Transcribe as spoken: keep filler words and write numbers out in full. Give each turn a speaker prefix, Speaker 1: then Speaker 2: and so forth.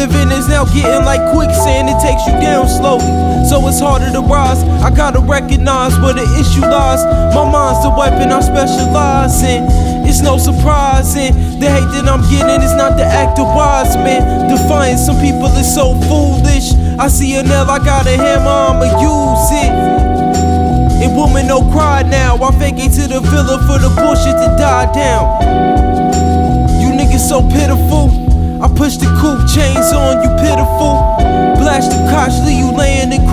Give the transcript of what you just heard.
Speaker 1: Living is now getting like quicksand, it takes you down slowly, so it's harder to rise. I gotta recognize where the issue lies. My mind's the weapon I specialize in. It's no surprise, and the hate that I'm getting is not the act of wise man. Defiant some people is so foolish. I see a nail, I got a hammer, I'ma use it. And woman, no cry now. I fake it to the villa for the bullshit to die down. You niggas so pitiful. I push the coupe chains on you, pitiful. Blast the cops, leave you laying in